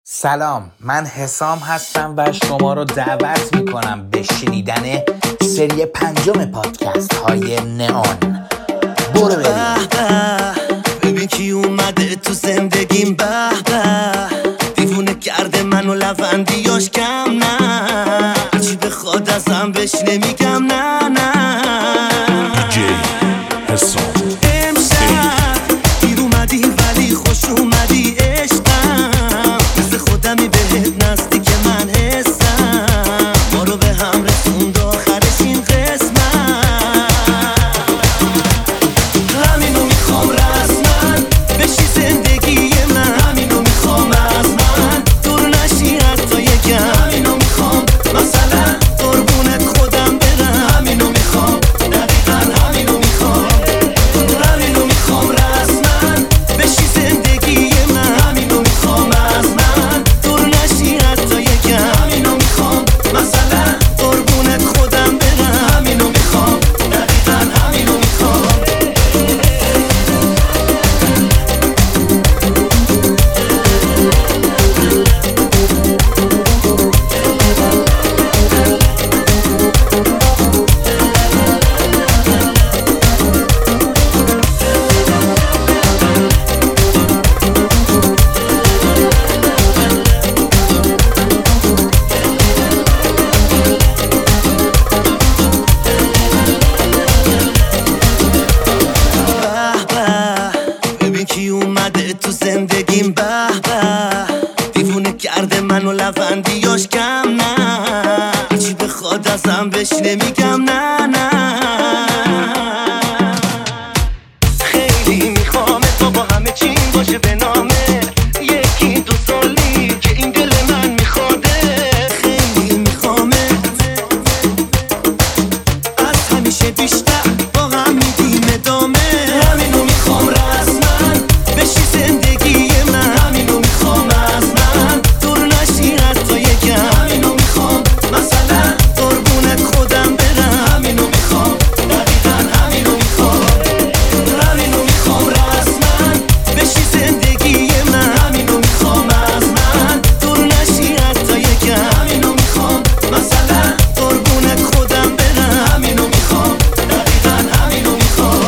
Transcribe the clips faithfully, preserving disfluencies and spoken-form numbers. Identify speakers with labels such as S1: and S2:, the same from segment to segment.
S1: سلام، من حسام هستم و شما رو دعوت میکنم به شنیدن سری پنجم پادکست های نئون. برو بریم.
S2: ببین کی اومده تو زندگیم، به به دیوونه کرده منو لفندیاش کم نه، هرچی بخواد ازم بهش نمیگم نه نه.
S3: دیجی حسام
S2: امشب دیر اومدی ولی خوش اومدی عشقم، مثل خودمی بهت نزدیک من حسم، ما رو به هم رسوند آخرش این قسمت. همینو میخوام رسما بشی زندگی من، همینو میخوام از من دور نشی حتی یکم، همینو میخوام مثلا قربونت خودم برم، همینو میخوام دقیقا همینو میخوام، همینو میخوام رسما بشی زندگی من، همینو میخوام از من دور نشی حتی یکم، همینو میخوام مثلا قربونت خودم برم، همینو میخوام دقیقا همینو میخوام. ببین کی اومده تو زندگیم، به به دیوونه کرده منو لفندیاش کم نه، هرچی بخواد ازم بهش نمیگم نه نه. خیلی میخوامه تو با همه چیم باشه به نامه، یکی دو سالی که این دل من میخواده، خیلی میخوامه از همیشه بیشتر با هم میدیم ادامه، همینو میخوام رسما بشی زندگی من، همینو میخوام از من دور نشی حتی یکم، همینو میخوام مثلا قربونت خودم برم، همینو میخوام دقیقا همینو میخوام، همینو میخوام رسما بشی زندگی من، همینو میخوام از من دور نشی حتی یکم، همینو میخوام مثلا قربونت خودم برم، همینو میخوام دقیقا همینو میخوام.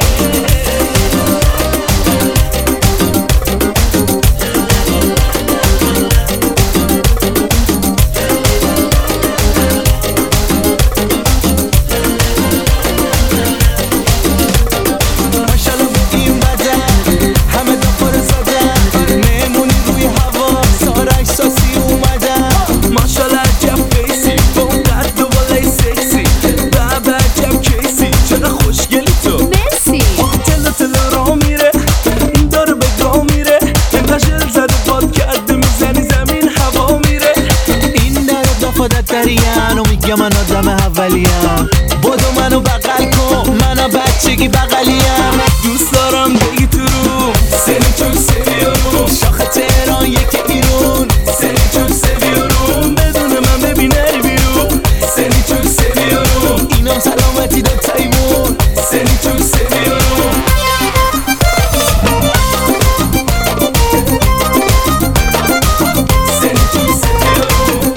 S2: ماشالله این بدن همه دفار زدن، نمونی روی هوا سار احساسی اومدن، ماشالله عجب فیسی با اون قد و بالای سکسی، بابا عجب کیسی چقدر خوشگلی تو،
S4: مرسی.
S2: تلا تلا را میره این داره به گاه میره، اینقدر شل زده باد کرده میزنی زمین هوا میره، این داره دفادت دریم و میگه من آدم اولیم، بدو منو بغل کن منو بچگی بغلیم، دوست دارم بگی تو رو سری چون سریارون، شاخ تهران یکی ایرون سری چون سریارون، بدون من ببین نری بیرون سری چون سریارون، اینم سلامتی داد تایمون سری چون سریارون. سری چون سریارون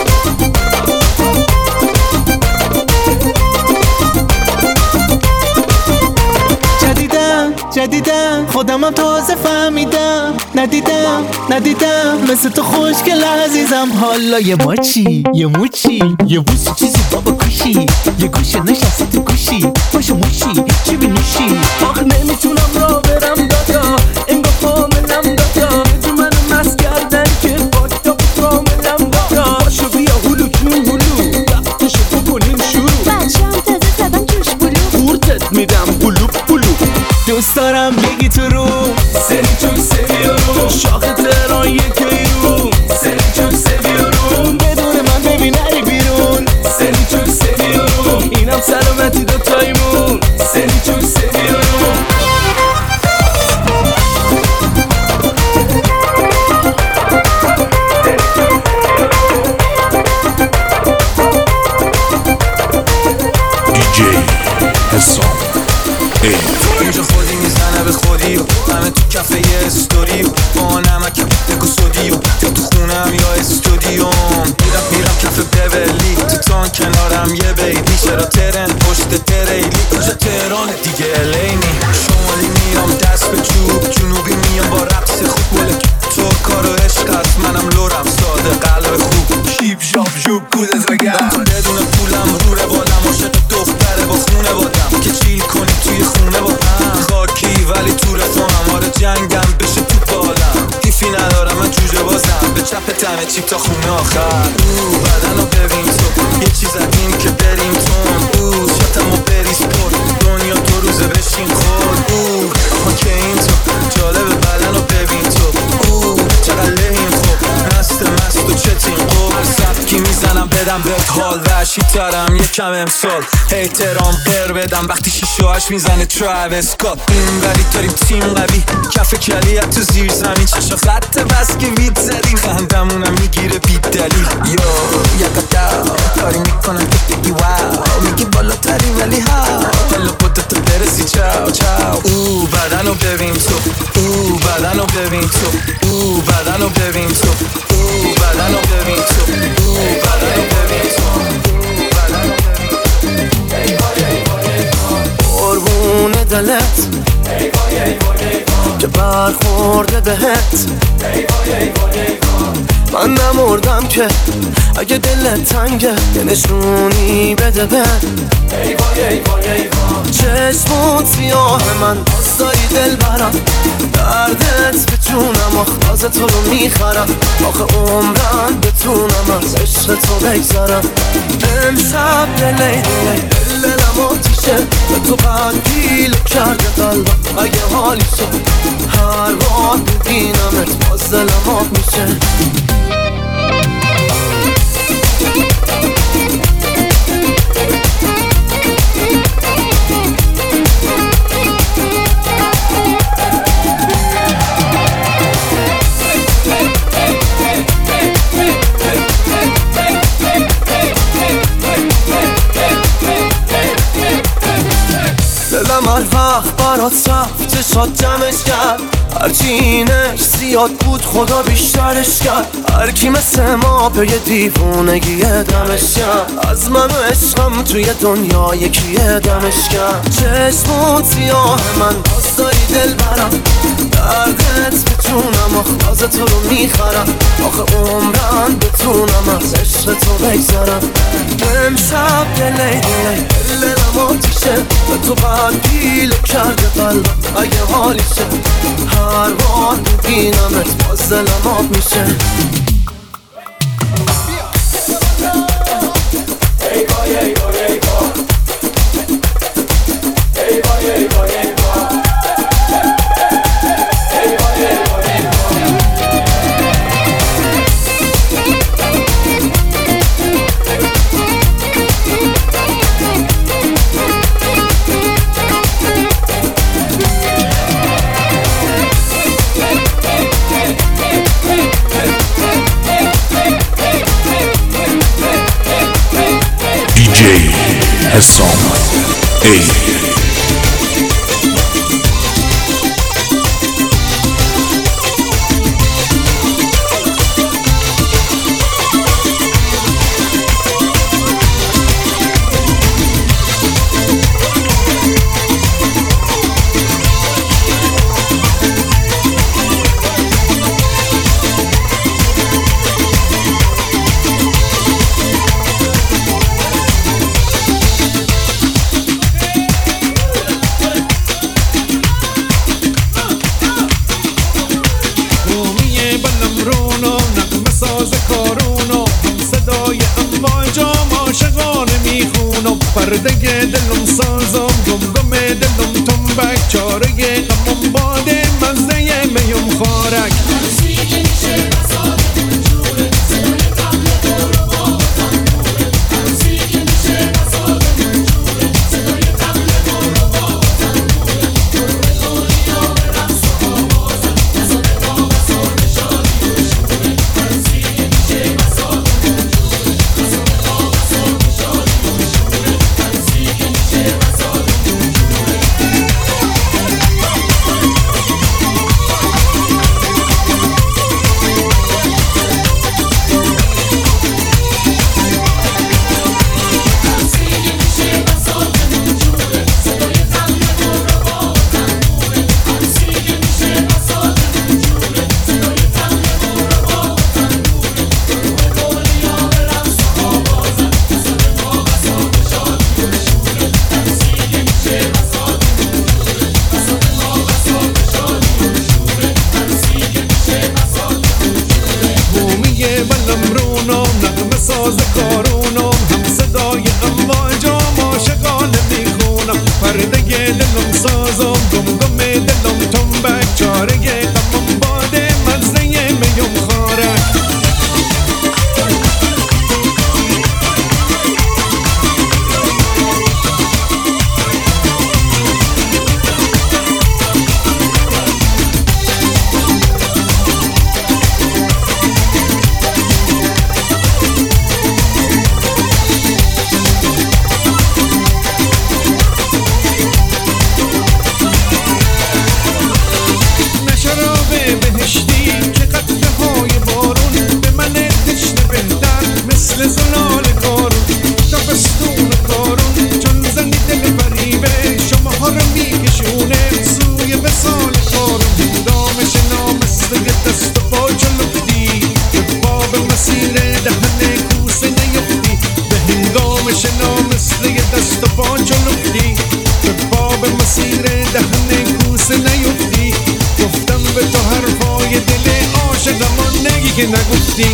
S2: جدیدم جدیدم خودمم تازه فهمیدم، ندیدم ندیدم مثل تو خوشگل عزیزم، حالا یه ماچی یه موچی یه بوسی چیزی بابا کشی، یه گوشه نشستی تو گوشی باشو موشی چی بینوشی، آخ نمیتونم را برم دادا انگار کاملم دادا، جو منو مست کردن که باک تا کاملم دادا، باشو بیا هلو جون هلو وقتشو بکنیم شروع،
S4: بچه‌ام تازه زدم توش بلو،
S2: قورتت میدم بلوب بلوب، دوست دارم بگی تو رو سری چون سریارون، شاخ تهران یک ایرون سری چون سریارون، بدون من ببین نری بیرون سری چون سریارون، اینم سلامتی دو تایمون سری چون سریارون.
S3: دیجی حسام
S5: اینجا خودی میزنه به خودی، همه تو کفه خونم یا استودیوم، میرم میرم کف بیولی تو تان کنارم یه بیبی، چرا ترن پشت تریلی کجا تهران دیگه الینی، شمالی میام دست به چوب، جنوبی میام با رقص خوب، گل ترکا رو عشقت منم لورم ساده قلب خوب، شیب شاب جوب کودت بگم بدون پولم رو روالم، عاشق دختره با خونه بادم که چیل کنی توی خونه با هم، خاکی ولی تو رفاهم، آره جنگم بشه تو بالم، دیفی ندارم من جوجه بازم، به چپ تمه چیپ تا خونه آخر، او بدن رو ببین تو یه چیز زدیم که بریم تون، او شاتم و بریز پر دنیا دو روزه بشین خورد، او آها که این تو جالبه بدن رو ببین تو، او چقدر لحیم خوب مست مست و چتین قول، هر سبکی میزنم بدم بهت حال، وحشی ترم یکم امسال، احترام قر بدم وقتی شیشه هاش میزنه تراویس اسکات، این ولی داریم تیم قوی، کف کلیت تو زیر زمین، چشا خط بس که وید زدیم، خندمونم میگیره بی دلیل، یو یکتا کاری میکنن که بگی واو، میگی بالاتری ولی ها، حالا بودتو برسی چاو چاو، او بدن رو ببین تو، او بدن رو ببین تو، او بدن رو ببین تو، او بدن رو ببین تو، او بدن رو ببین تو،
S2: قربون دلت که برخورده بهت، من نمردم که اگه دلت تنگه یه نشونی بده به، چشمون سیاه من باز داری دل برم، دردت به جونم آخ باز تو رو میخرم، آخه عمرم بتونم از عشق تو بگذرم، امشب دلی دلی دل دلم آتیشه، به تو بدگیل کرده قلبم اگه حالی شد، هر بار ببینمت باز دلم آب میشه. دلم هر وقت برات رفت چشات جمعش کرد، هرچی اینش زیاد بود خدا بیشترش کرد، هرکی مثل ما به یه دیوونگی دمش کرد، از من و عشقم توی دنیا یکی دمش کرد، چشمون سیاه من باز داری دل برم، دردت به جونم آخ باز تو رو میخرم، آخه عمرم بتونم از عشق تو بگذرم، امشب دلی دلی دلم آتیشه، به تو بدگیل کرده قلبم اگه حالی شد، هر بار ببینمت باز دلم آب میشه. ای وای ای وای ای وای ای وای ای وای ای
S3: دی جی حسام ای
S6: پرده دلم سازم گم گم دلم تنبک، چاره غمم باده مزه میم خارک،
S2: That's all.
S6: گفتی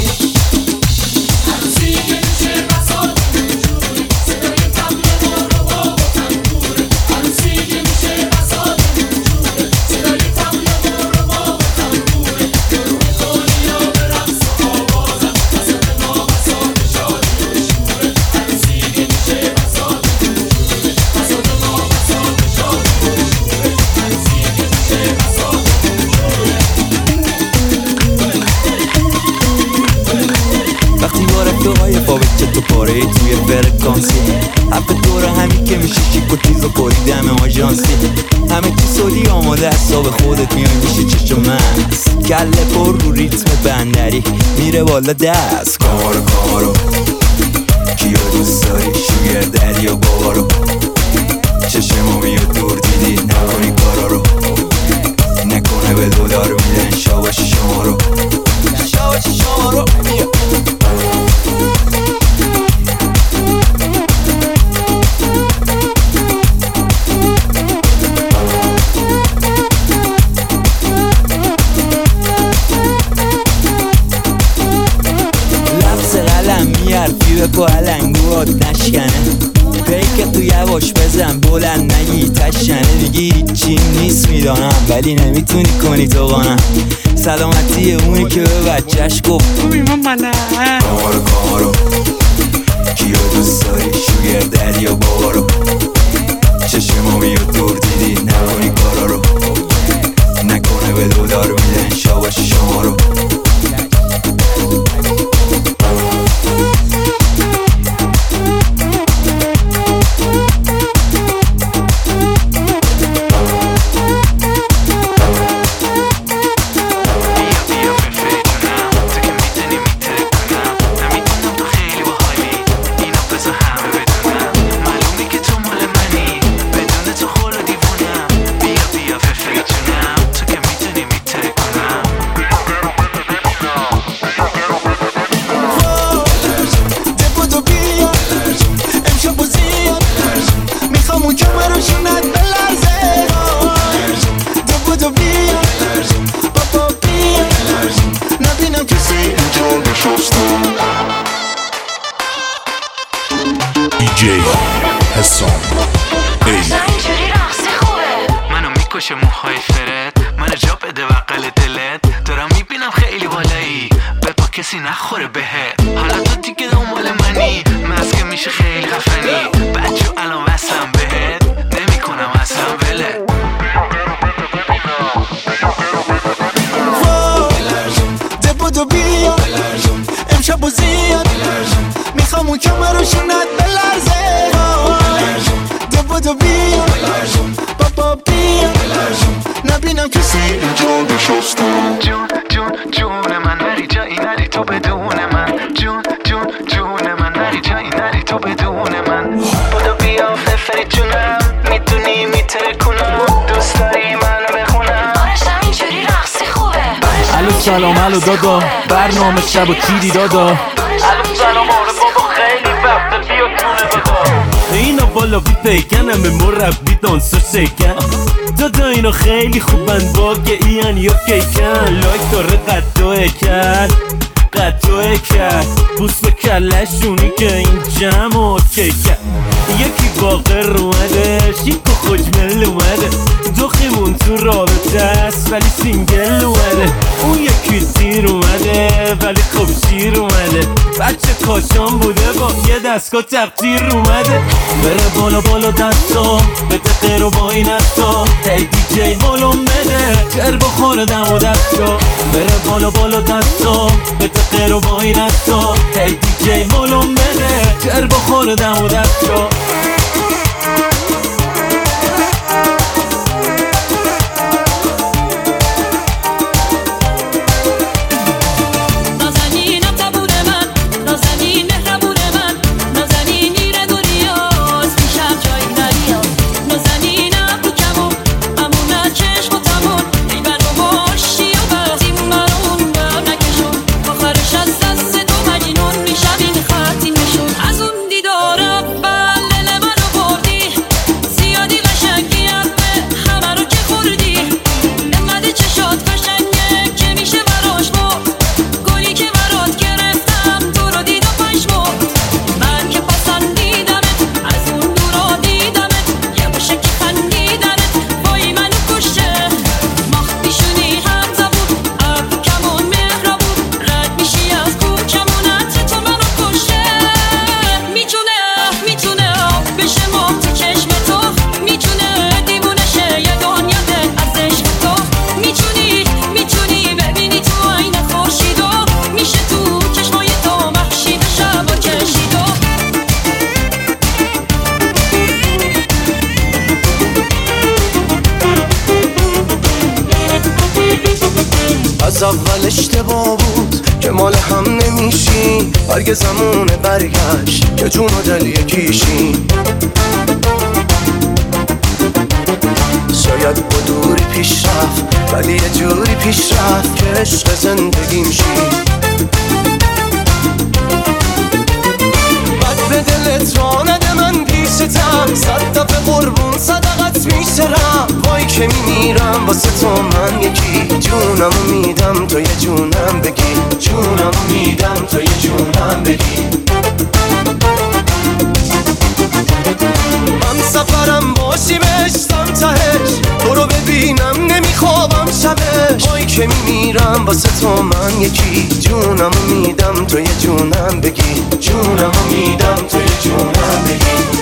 S2: تو پاره توی فرکانسی حب دور همی که میشه شیک و تیز و بریدم آژانسی همه چی سودی آماده حساب خودت میای میشه چشم مست کله پر رو ریتم بندری میره بالا دست کارو کارو کیا دوست داری شوگر دریا بارو چشمو بیا دور دیدی نکنی کارا رو نکنه به دلار میدن شاباش شما رو شاباش شما رو بکو علنگو آد نشکنه پیک تو یواش بزن بلند نگی تشنه دیگی هیچی نیست میدانم ولی نمیتونی کنی تو قانم سلامتی اونی که به بچهش گفت خوبی من منم کارو کارو کیا دوست داری شوگر دریا بارو چشمو بیا دور دیدی نکنی کارا رو نکنه به دلار میدن شاباش شما رو
S3: دیجی حسام ای
S7: اینجوری رقص خوبه منو میکشه موهای فرد منو جا بده بقل دلت دارم میبینم خیلی بالایی بپا کسی نخوره بهت حالا تو دیگه دنبال منی مسکه میشه خیلی خفنی بچه الان وصلم بهت نمیکنم اصلا ولت
S2: دبودو بیا امشب و زیاد میخوام اون کمه رو شونت بلرزه دبودو بیا بابا بیا نبینم کسی اینجا بشستم
S7: جون جون جون من نری جایی نری تو بدون من جون جون جون من نری جایی نری تو بدون من بودو بیا ففری جونم میتونی میتره کنم دوست داری منو بخونم آرشم اینجوری رقصی خوبه
S8: الو سلام الو دادا برنامه شب و تیری دادا
S7: الو سلام آره بابا خیلی وقت بیا تونه بدا
S8: اینا بالا بی پیکن همه مربی دانس و شیکن دادا اینا خیلی خوبن باگه این یا کیکن لایک داره قد و اکن قد و اکن بوس به کلشونی که این جمع و کیکن یکی باقر اومده شیک و خوشمل اومده دو خیمون تو رابطه است ولی سینگل اومده اون یکی دیر اومده ولی خوب شیر اومده بچه کاشان بوده با یه دستگاه تقدیر اومده بره بالا بالا دستا بده غیر و با این استا هی دی جی بالون بده تر بخوره دم و دستا بره بالا بالا دستا بده غیر و با این استا هی دی جی بالون بده تر بخوره دم و دستا
S9: از اون دیدار اول
S2: اشتباه بود که مال هم نمیشیم. برگ زمونه برگشت که جون و دل یکیشیم. شاید با دوری پیش رفت ولی یه جوری پیش رفت که عشق زندگیم شید. بد به دلت را نده من پیشتم، صد دفعه قربون صدقت میشرم. وای که میمیرم واسه تو من یکی، جونمو میدم تو یه جونم بگی، جونمو میدم تو یه جونم بگی. من سفرم باشی بشتم تهش، تو رو ببینم نمیخوابم شبش. وای که میمیرم واسه تو من یکی، جونمو میدم تو یه جونم بگی، جونمو میدم تو یه جونم بگی.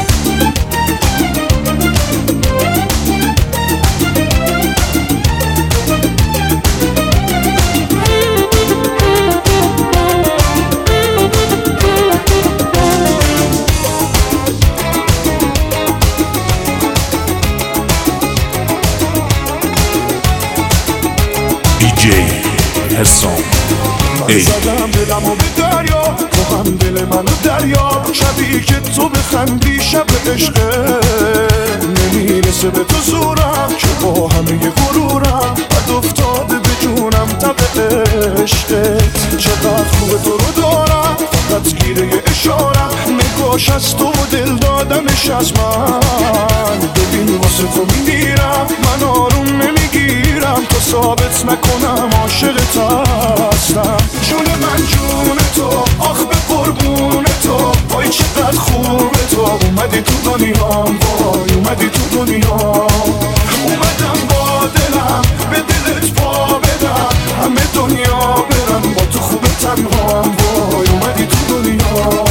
S3: دیجی حسام ای
S6: زدم دلمو به دریا، تو هم دل منو دریا. شبی که تو بخندی شب عشقه، نمیرسه به تو زورم که با همه غرورم بد افتاده به جونم تب عشقت. چقدر خوبه تو رو دارم، فقط گیره اشارم. نگاش از تو دل دادمش از من. ببین واسه تو میمیرم، من آروم نمیگیرم تا ثابت نکنم عاشقت هستم. جون من جون تو، آخ به قربون تو. وای چقدر خوبه تو، اومدی تو دنیام. وای اومدی تو دنیا. اومدم با دلم به دلت پا بدم، همه دنیا برم با تو خوبه تنهام. وای اومدی تو دنیا.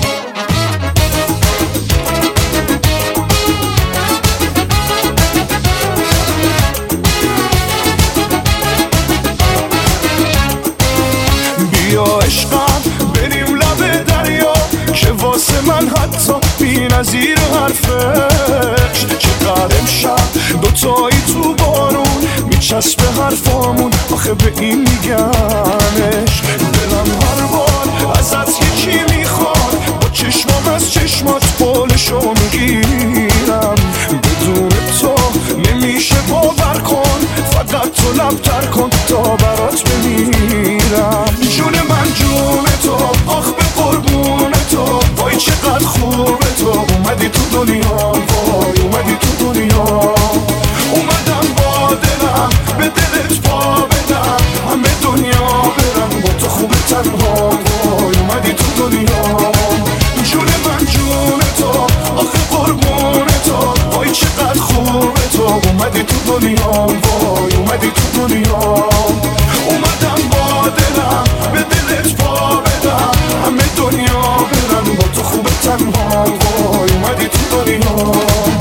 S6: بیا عشقم بریم لب دریا، که واسه من حتی بی نظیر حرفش. چقدر امشب دوتایی تو بارون میچسبه حرفامون، آخه به این میگمش. دلم هر بار ازت یکی میخواد، با چشمام از چشمات قولشو میگیرم. بدون تو نمیشه باور کن، فقط تو لب تر کن تا برات بمیرم. جون من جون تو، آخ به قربون تو. وای چقدر خوبه تو، اومدی تو دنیا. وای اومدی تو دنیا. اومدم با دلم به دلت پا بدم، همه دنیا برم با تو خوبه تنها. وای اومدی تو دنیا. جون من جون تو، آخ قربون تو. وای چقدر خوبه تو، اومدی تو دنیا. وای اومدی تو دنیا. اومدم با دلم به دلت پا بدم، همه دنیا برم با تو خوبه تنها. وای اومدی تو دنیا.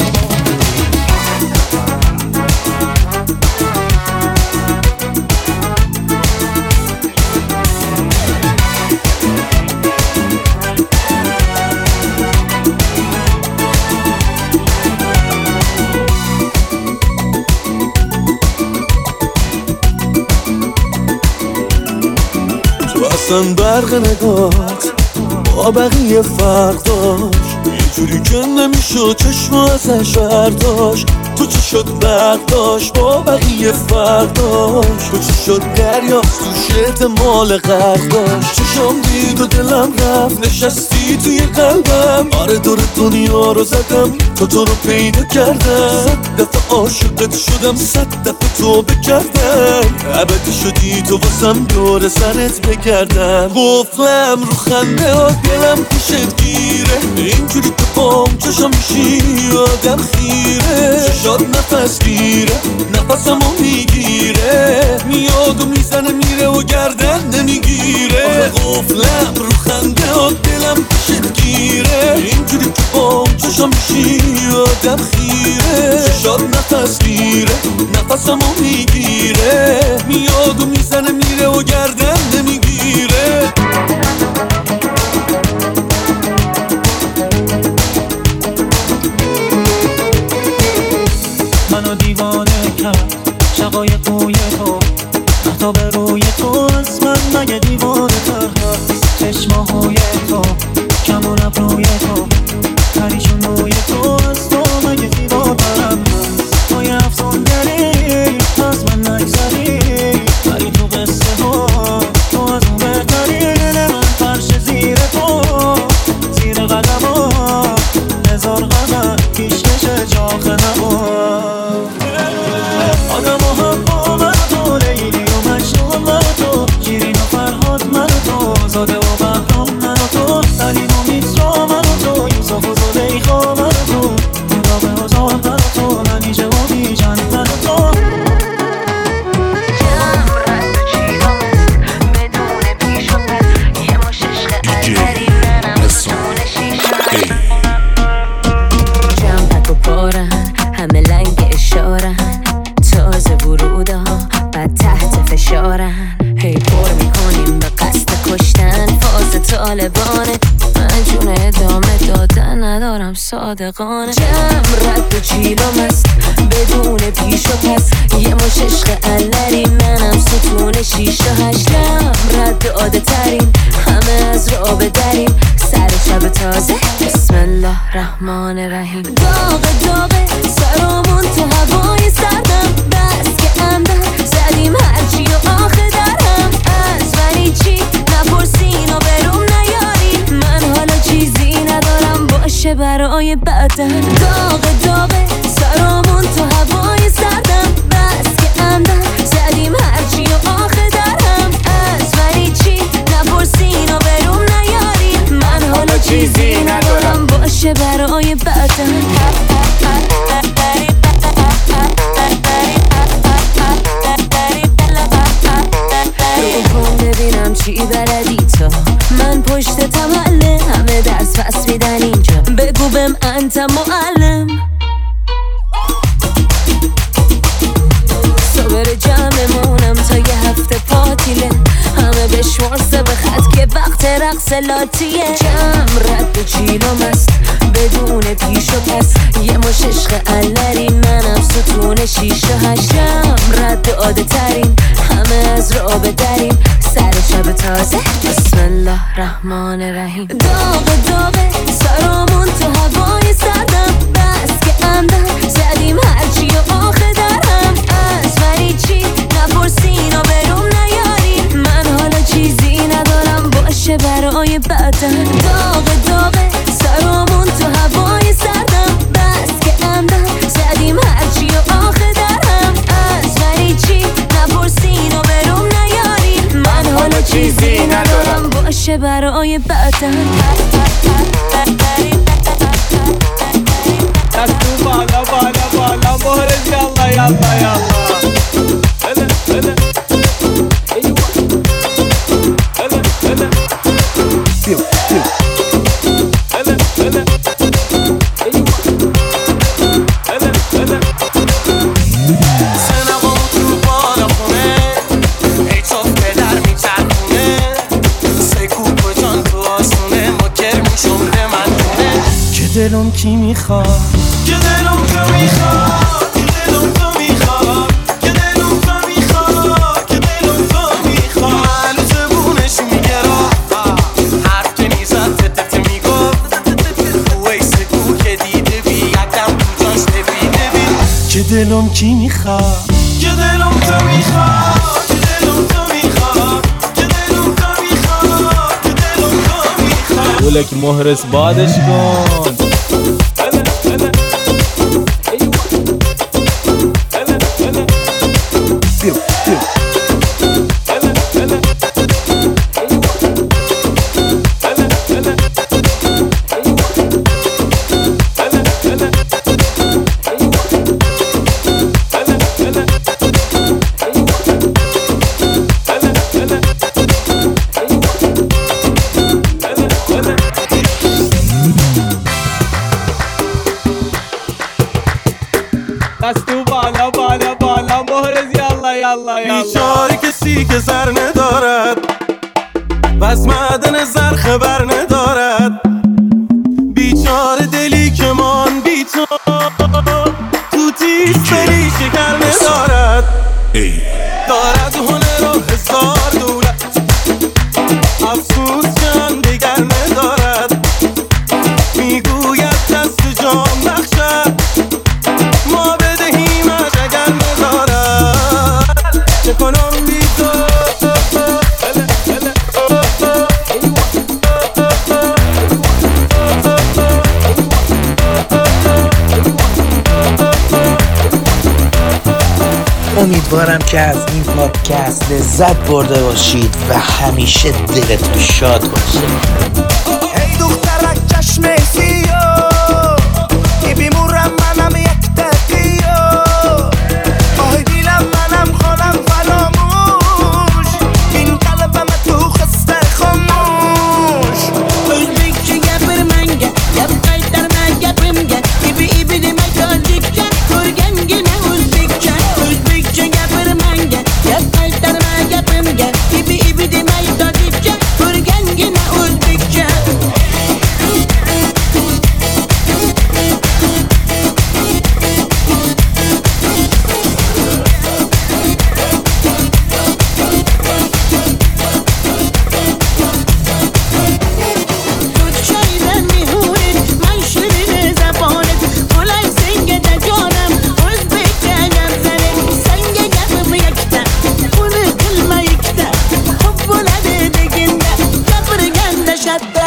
S2: اصلا برق نگات با بقیه فرق داشت، یه جوری که نمیشد چشم ازش برداشت. تو چی شد برق داشت با بقیه فرق داشت. تو چی شد دریا تو شت مال غرق داشت. چشم دید و دلم رفت، نشستی توی قلبم. آره دور دنیا رو زدم تا تو رو پیدا کردم. صد دفعه عاشقت شدم، صد دفعه تو بکردم. ابدی شدی تو واسم دور سرت بگردم. قفلم رو خنده ها دلم پیشت گیره، اینجوری که پام چشم میشی آدم خیره. شاد نفس گیره، نفسمو میگیره. میاد و میزنه میره و گردن نمیگیره. قفلم رو خنده ها دلم پیشت گیره، اینجوری که پام چشم میشی آدم خیره. شاد نفس گیره، نفسمو میگیره. میاد و میزنه میره و گردن نمیگیره. منو دیوانه کرد شقایق روی تو، حتی به روی تو شاهزاده و بهرام من و تو، حلیم و میترا من و تو، یوسف و زلیخا من و تو، راه آزار من و تو، منیژه و بیژن من و تو.
S4: همه لنگ اشارن، تازه ورودا بعد تحت فشارن، هی پر میکنیم به قصد کشتن، فاز طالبانه، من جون ادامه دادن ندارم صادقانه. جمع رد و چیلم است بدون پیش و پس، یه مش عشق علری منم ستون شیشه هشتم، رد عاده ترین همه از رابه دریم، سر شب تازه بسم الله رحمان رحیم. داغ داغه سرامون تو هوای سردم، بس که اندر زدیم هرچی و آخه درم، از منی چی نپرسین و بروم نیارین، من حالا چیزی ندارم باشه برای بعدم. داغ داغه سرامون تو هوای سردم، بس که اندر زدیم هرچی و آخه درم، از منی چی نپرسین و بروم نیارین، من حالا چیزی ندارم باشه برای بعدم. ببینم چی بلدی تو، من پشت تمله، همه درس پس میدن اینجا، بگو بهم انت معلم. صبر جمعمونم تا یه هفته پاتیله، همه بشمرسه به خط که وقت رقص لاتیه. جمع رد و چیلم است بدون پیش و پس، یه مش عشق علری منم ستون شیشه هشتم، رد عاده ترین همه از رابه دریم، سر شب تازه بسم الله رحمان رحیم. داغ داغه سرامون تو هوای سردم، بس که اندر زدیم هرچی و آخه درم، از منی چی نپرسین و بروم نیارین، من حالا چیزی ندارم باشه برای بعدم. داغ داغه سرامون تو هوای سردم، بس که اندر زدیم هرچی و آخه درم، از منی چی نپرسین و بروم نیارین، من حالا چیزی ندارم باشه برای بعدم.
S9: دستو بالا بالا بالا مهرز یالله یالله یالله. هله هله هله هله پیو پیو هله هله هله هله.
S2: سنقام تو بالا خونه، ای صاف پدر میچرخونه، سکو کجان تو آسونه، مکر میشم به من دونه، که دلم کی میخواد، که دلم تو میخواد، که دلم تو میخواد، که دلم تو میخواد، که دلم تو میخواد. معلو زبونش میگه راه حرف تو نیزد تتت میگفت، اوی سکو که دیده بی یکم تو جاش نبیده بی، که دلم کی میخواد، که دلم تو میخواد، که دلم تو میخواد، که دلم تو میخواد، که دلم تو میخواد.
S9: ولک مهرز بادش کن.
S6: پیو پیو
S9: دستو بالا بالا بالا مهرز یالله یالله یالله.
S2: بیچاره کسی که زر ندارد و از معدن زر خبر ندارد، بیچاره دلی که مان بی تو تو تیز دلی شکر ندارد، دارد هنر و هزار دولت، افسوس جان دیگر ندارد، میگوید دست جان بخشد، ما بدهیمش اگر ندارد، چه کنم بی تو.
S1: اون امیدوارم که از این پادکست لذت برده باشید و همیشه دلتون شاد باشه.
S2: ای دخترک چشم سیاه ای بیمورم منم یک دقیقه آه دیلم منم خانم فراموش این قلبم تو خسته خاموش Özbekçe yapır manga yap kaytarma yapımga İbi ibi deme çocukça Görgen gene Özbekçe Özbekçe yapır manga yap kaytarma yapımga İbi ibi deme çocukça Görgen gene Özbekçe Shut